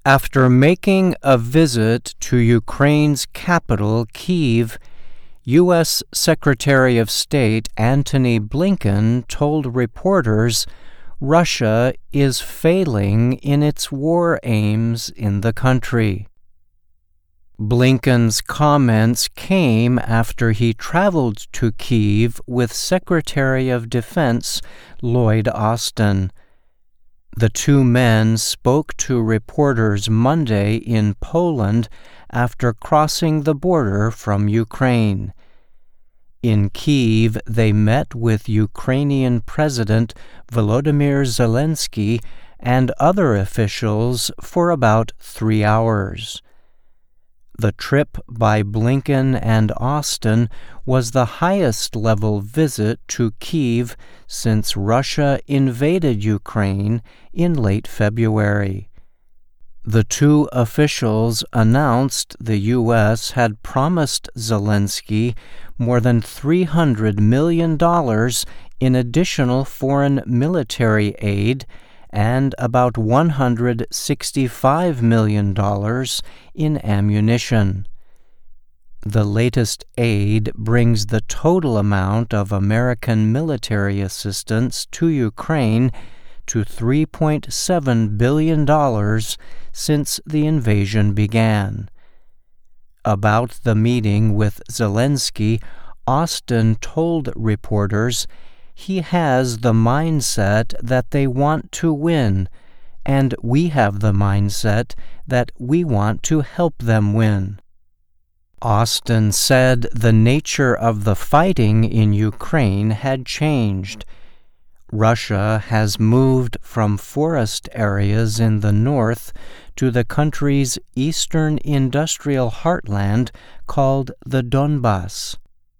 After making a visit to Ukraine's capital, Kyiv, U.S. Secretary of State Antony Blinken told reporters Russia is failing in its war aims in the country. Blinken's comments came after he traveled to Kyiv with Secretary of Defense Lloyd Austin. The two men spoke to reporters Monday in Poland after crossing the border from Ukraine. In Kyiv, they met with Ukrainian President Volodymyr Zelensky and other officials for about 3 hours. The trip by Blinken and Austin was the highest-level visit to Kyiv since Russia invaded Ukraine in late February. The two officials announced the U.S. had promised Zelensky more than $300 million in additional foreign military aid and about $165 million in ammunition. The latest aid brings the total amount of American military assistance to Ukraine to $3.7 billion since the invasion began. About the meeting with Zelensky, Austin told reporters he has the mindset that they want to win, and we have the mindset that we want to help them win. Austin said the nature of the fighting in Ukraine had changed. Russia has moved from forest areas in the north to the country's eastern industrial heartland called the Donbas.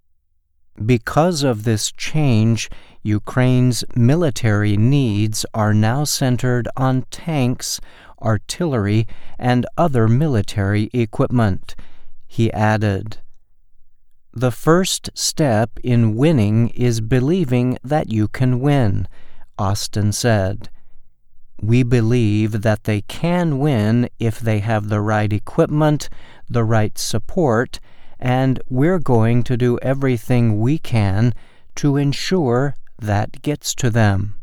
Because of this change, Ukraine's military needs are now centered on tanks, artillery, and other military equipment, he added. The first step in winning is believing that you can win, Austin said. We believe that they can win if they have the right equipment, the right support, and we're going to do everything we can to ensure that gets to them.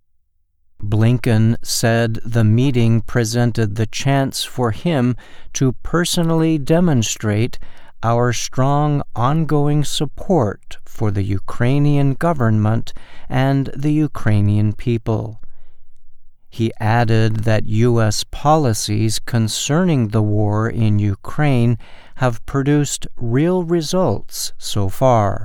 Blinken said the meeting presented the chance for him to personally demonstrate our strong ongoing support for the Ukrainian government and the Ukrainian people. He added that U.S. policies concerning the war in Ukraine have produced real results so far.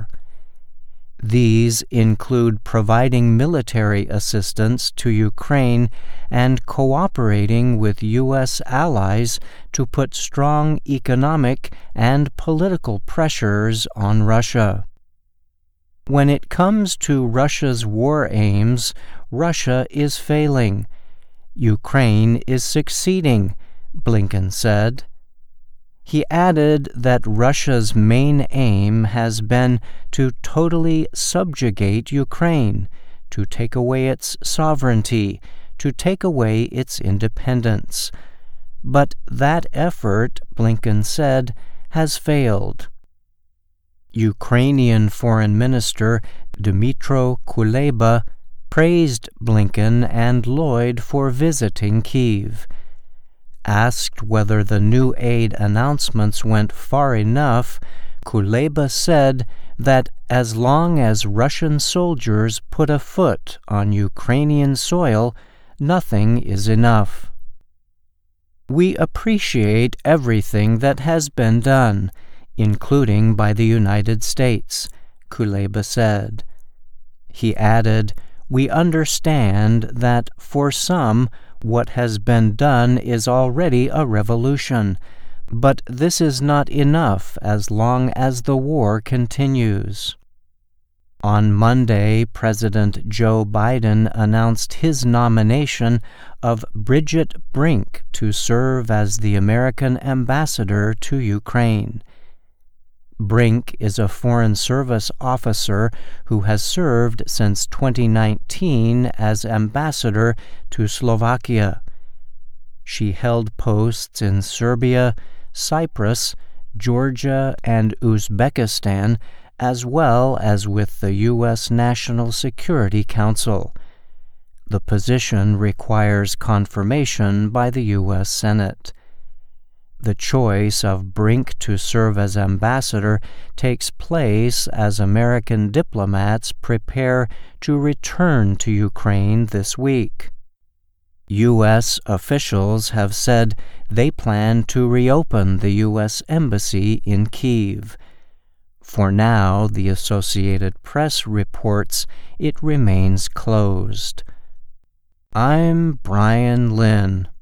These include providing military assistance to Ukraine and cooperating with U.S. allies to put strong economic and political pressures on Russia. When it comes to Russia's war aims, Russia is failing. Ukraine is succeeding, Blinken said. He added that Russia's main aim has been to totally subjugate Ukraine, to take away its sovereignty, to take away its independence. But that effort, Blinken said, has failed. Ukrainian Foreign Minister Dmytro Kuleba praised Blinken and Lloyd for visiting Kyiv. Asked whether the new aid announcements went far enough, Kuleba said that as long as Russian soldiers put a foot on Ukrainian soil, nothing is enough. We appreciate everything that has been done, including by the United States, Kuleba said. He added, we understand that for some, what has been done is already a revolution, but this is not enough as long as the war continues. On Monday, President Joe Biden announced his nomination of Bridget Brink to serve as the American ambassador to Ukraine. Brink is a Foreign Service officer who has served since 2019 as ambassador to Slovakia. She held posts in Serbia, Cyprus, Georgia, and Uzbekistan, as well as with the U.S. National Security Council. The position requires confirmation by the U.S. Senate. The choice of Brink to serve as ambassador takes place as American diplomats prepare to return to Ukraine this week. U.S. officials have said they plan to reopen the U.S. Embassy in Kyiv. For now, the Associated Press reports it remains closed. I'm Brian Lynn.